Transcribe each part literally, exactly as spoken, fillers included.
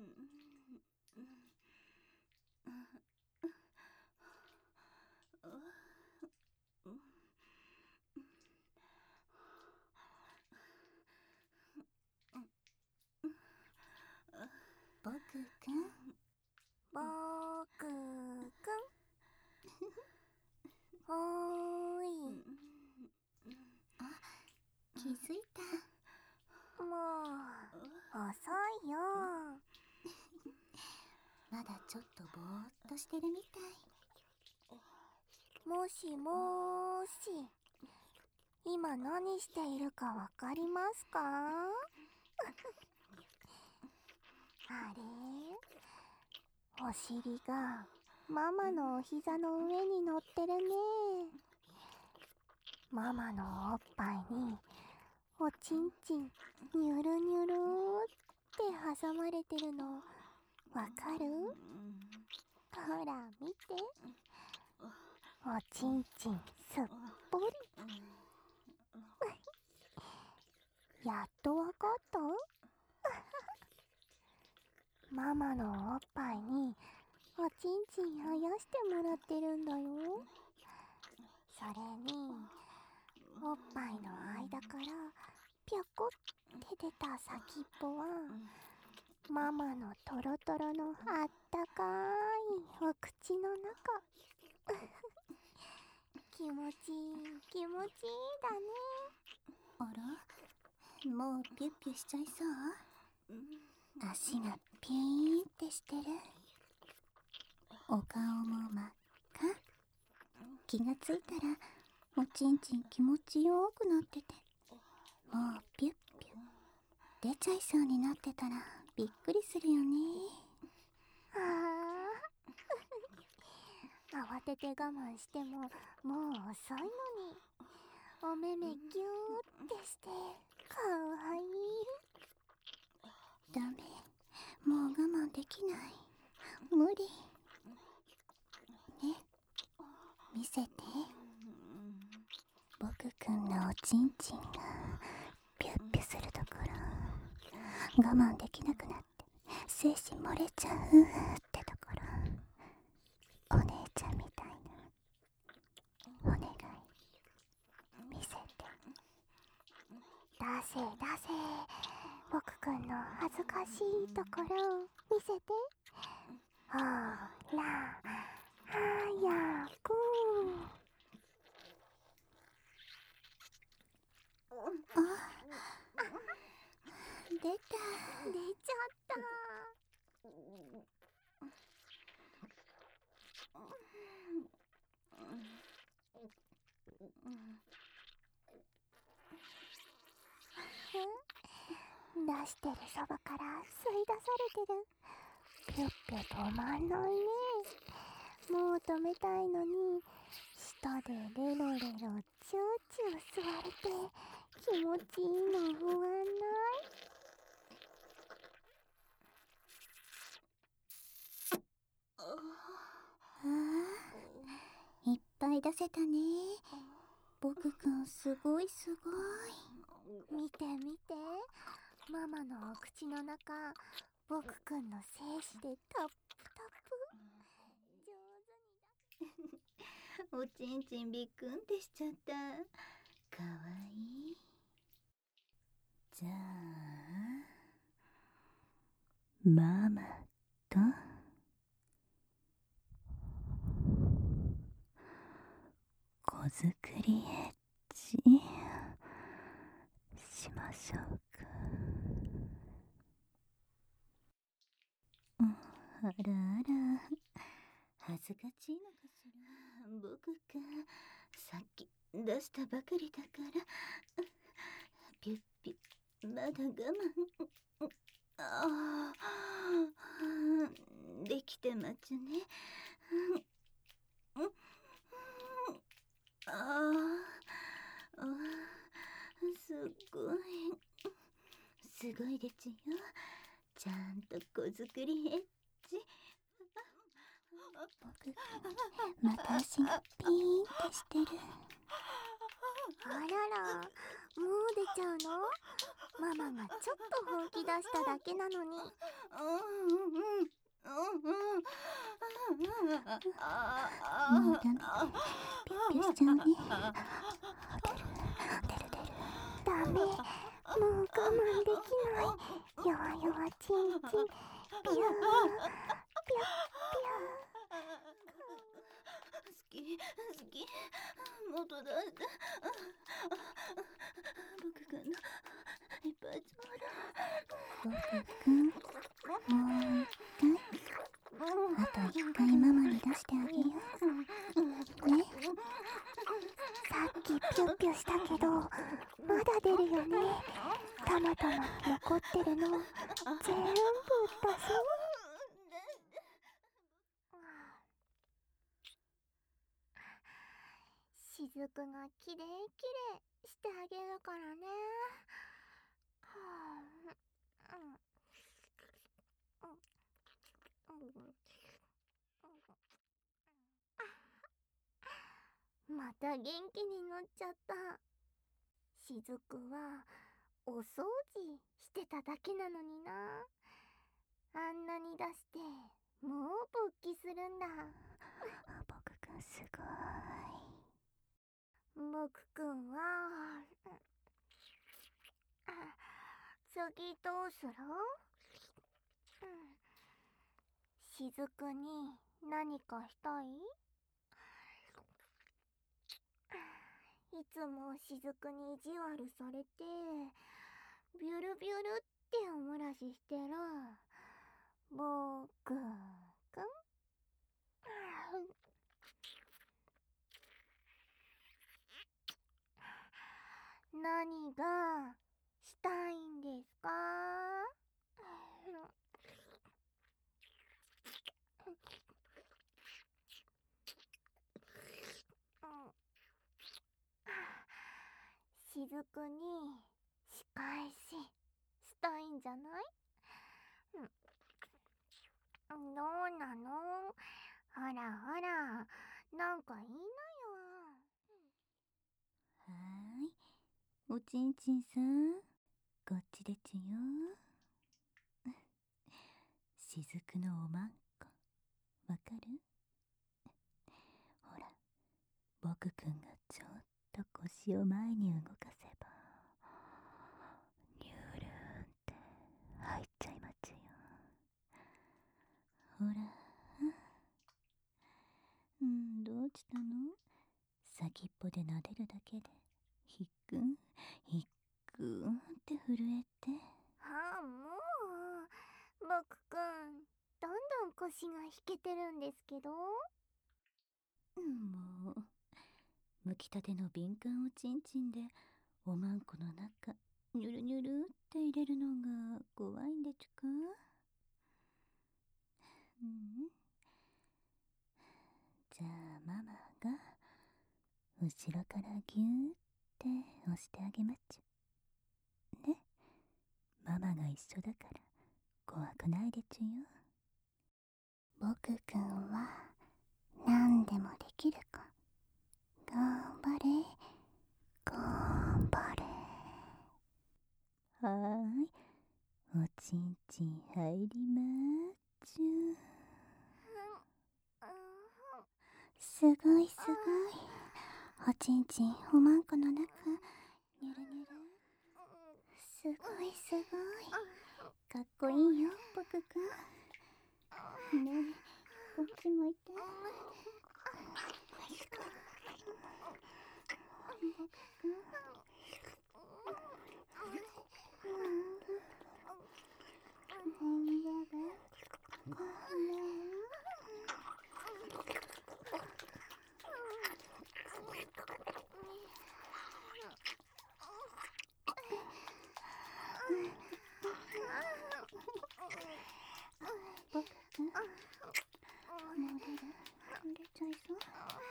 僕くん、僕くん、おーい。あ、気づいた。もう遅いよ。まだちょっとぼーっとしてるみたい。もしもーし、今何しているかわかりますか？あれ？お尻がママのお膝の上に乗ってるね。ママのおっぱいにおちんちんニュルニュルって挟まれてるのわかる？ほら見て、おちんちんすっぽり。やっとわかった？ママのおっぱいにおちんちんあやしてもらってるんだよ。それにおっぱいの間からぴょこって出た先っぽはママのトロトロのあったかいお口の中。気持ちいい気持ちいいだね。あら、もうピュッピュしちゃいそう？足がピーンってしてる。お顔も真っ赤。気がついたらおちんちん気持ちよくなってて、もうピュッピュ出ちゃいそうになってたらびっくりするよね。ああ慌てて我慢してももう遅いのに、お目目ギューってしてかわいい。ダメ、もう我慢できない、無理ね。見せて。僕くんのおちんちんがピュッピュするところ、我慢できなくなって精子漏れちゃうってところ、お姉ちゃんみたいな。お願い見せて。出せ出せ、僕くんの恥ずかしいところ見せて。ほら早く。あ、出た。出ちゃった。出してるそばから吸い出されてる。ぴょっぴょ止まんないね。もう止めたいのに舌でレロレロチューチュー吸われて気持ちいいの不安ない？ああ、いっぱい出せたね。僕くんすごいすごい。見て見て、ママのお口の中、僕くんの精子でタップタップ。上手に出せおちんちんびっくんってしちゃった。かわいい。じゃあママと子作りエッチしましょうか。あらあら、恥ずかしいのかしら。僕かさっき出したばかりだから。ピュッピュまだ我慢。ああ、できてまちゅね。ああ、すごいすごいでちゅよ。ちゃんと子作りエッチ。僕また足がピーンってしてる。あらら、もう出ちゃうの？ ママがちょっと本気出しただけなのに。もうダメ。ピュッピュしちゃうね。出る出る出る。ダメ。もう我慢できない。弱々チンチン。ピューピュッピュー。 好き好き、もっとだって僕くんのいっぱいちょうだい。 僕くん、もう一回、あと一回ママに出してあげようね。さっきピュッピュしたけどまだ出るよね。たまたま残ってるの全部出そう。しずくがきれいきれいしてあげるからね。また元気になっちゃった。しずくはお掃除してただけなのにな。あんなに出してもう勃起するんだ。僕くんすごい。僕くんは次どうする？しずくに何かしたい？いつもしずくに意地悪されてビュルビュルっておもらししてる僕くん。何がしたいんですか？しずくに仕返ししたいんじゃない？どうなの？ほらほら、なんかいいのよ。はーい、おちんちんさん、こっちでちゅよ。しずくのおまんこ、わかる？ほら、僕くんがちょっと腰を前に動かせばニュルーンって入っちゃいまちゅよ。ほら、うん、どうしたの？先っぽで撫でるだけでひっくんひっくんって震えて。ああ、もう僕くんどんどん腰が引けてるんですけど。もうむきたての敏感おちんちんでおまんこの中ニュルニュルって入れるのが怖いんでちゅか？うん、じゃあママが後ろからギューって押してあげまっちゅね。ママが一緒だから怖くないでちゅよ。僕くんは何でもできる子。頑張れ頑張れ。はーい、おちんちん入りまーちゅ。すごいすごい。おちんちんおまんこの中ニュルニュル。すごいすごい。かっこいいよ僕くん。ねえ、こっち向いて。僕くん。僕くん、もう出る？出ちゃいそう？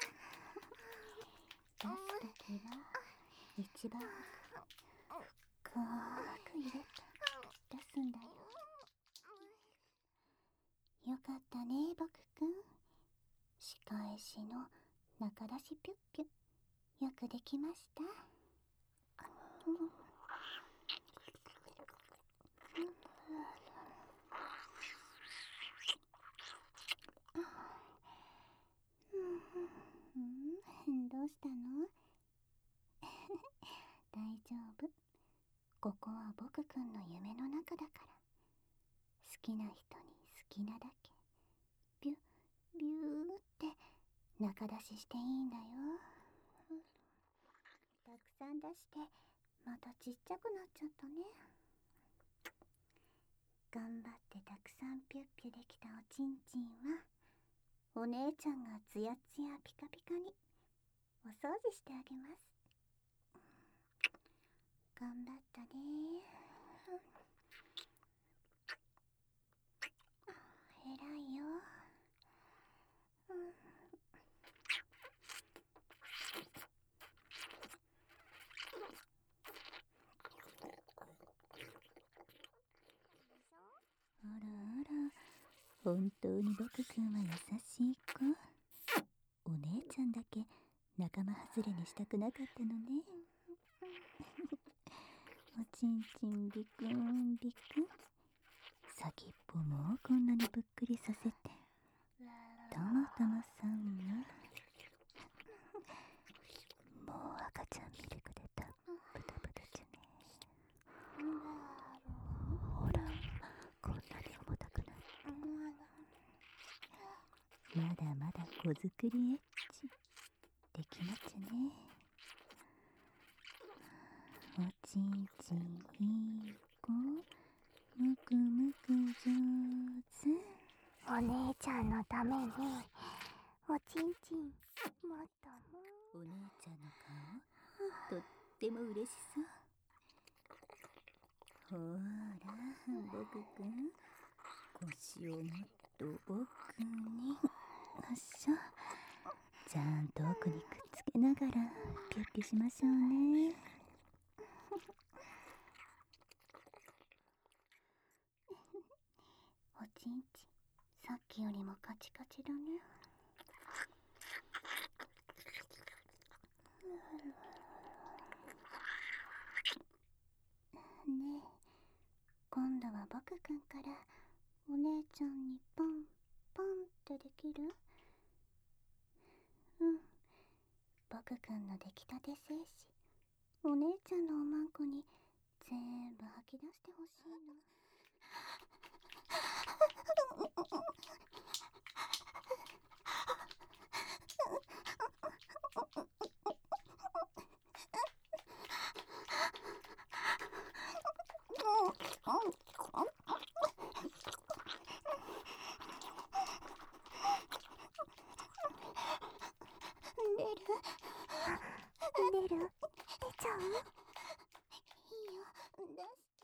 出すときは一番深く入れて出すんだよ。よかったね僕くん。仕返しの中出しピュッピュよくできました。 中出ししていいんだよ。たくさん出してまたちっちゃくなっちゃったね。頑張ってたくさんピュッピュできたおちんちんはお姉ちゃんがツヤツヤピカピカにお掃除してあげます。頑張ったね。偉いよ。うん、あらあら、本当に僕くんは優しい子。お姉ちゃんだけ仲間外れにしたくなかったのね。おちんちんビクンビクン、先っぽもこんなにぷっくりさせて、たまたまさんはもう赤ちゃんミルクでたっぷたぷたちゅね。ほら、こんなに重たくなって、まだまだ子作りエッチできなきゃね。おちんちんいい子、むくむく上手。お姉ちゃんのためにおちんちんもっとも。お姉ちゃんの顔とっても嬉しそう。ほら、僕くん、腰をもっと奥に、よっしょ。ちゃんと奥にくっつけながらピュッピュしましょうね。おちんちん、さっきよりもカチカチだね。ねえ、今度は僕くんからお姉ちゃんにポンポンってできる？うん、僕くんの出来たて精子、お姉ちゃんのおまんこに全部吐き出してほしいの。出る？出る？出ちゃう？いいよ、出して。